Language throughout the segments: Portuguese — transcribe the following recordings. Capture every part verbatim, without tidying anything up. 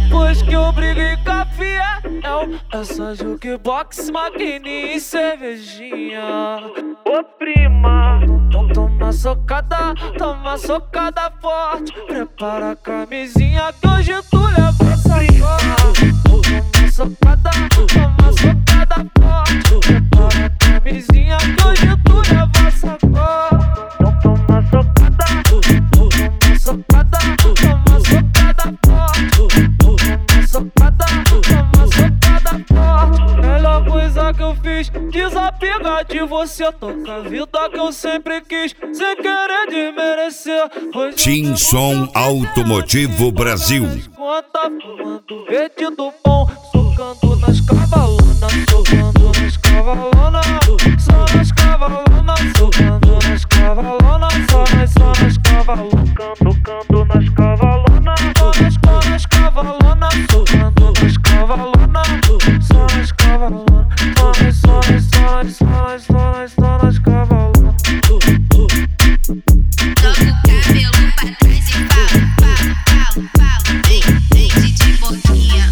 Depois que eu briguei com a fiel, essa jukebox, maquininha e cervejinha. Ô prima, então toma socada, toma socada forte. Prepara a camisinha que hoje tu leva essa porra. Toma socada, toma socada forte. Prepara a camisinha que hoje tu leva essa porra. Então toma socada, toma socada, toma socada forte. Toma socada, toma socada forte. Melhor coisa que eu fiz, desapegar de você. Toca a vida que eu sempre quis, sem querer desmerecer. Tinson Automotivo Brasil. Conta fumando verde do bom, socando nas cavalonas, socando nas cavalonas, só nas cavalonas, socando nas cavalonas, só nas, só nas cavalonas, tocando nas cavalonas, só nas, só nas cavalonas, socando nas cavalonas, só nas cavalonas, só nas, só nas, só nas, só nas, só nas, só nas cavalonas. Toca o cabelo pra trás e fala, fala, fala, fala, vem, vem de boquinha.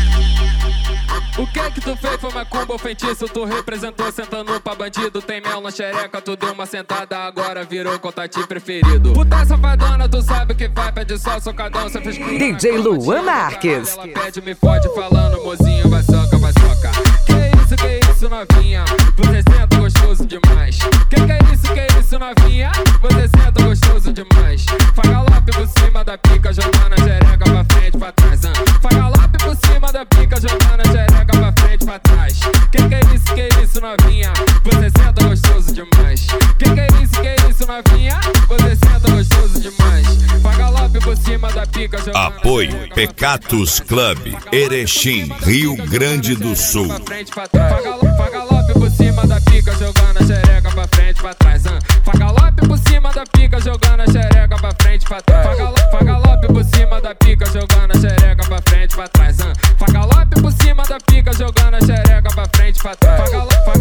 O que que tu fez? Foi macumba ou feitiço? Tu representou sentando pra bandido. Tem mel na xereca, tu deu uma sentada, agora virou contatinho preferido. Puta safadona, tu sabe o que faz, pede só socadão, cê fez cruz. D J Luan Marques. Ela pede, me fode, falando, mozinho, vai soca, vai soca. Que isso, que isso, novinha? Você senta gostoso demais. Que que é isso, que isso, novinha? Você senta gostoso demais. Faz galope por cima da pica, jogando a xereca pra frente, pra trás. Hein? Faz galope por cima da pica, jogando a xereca pra frente, pra trás. Que que é isso, que isso, novinha? Você senta gostoso demais. Que que é isso, que isso, novinha? Você senta gostoso demais. Faz galope por cima da pica, jogando Apoio Pecatus Club, Erechim, Rio Grande do Sul. Faz galope por cima da pica, jogando a xereca pra frente, pra trás. Faz galope por cima da pica, jogando a xereca pra frente, pra trás. Faz galope por cima da pica, jogando a xereca pra frente, pra trás. Faz galope por cima da pica, jogando a xereca pra frente, pra trás.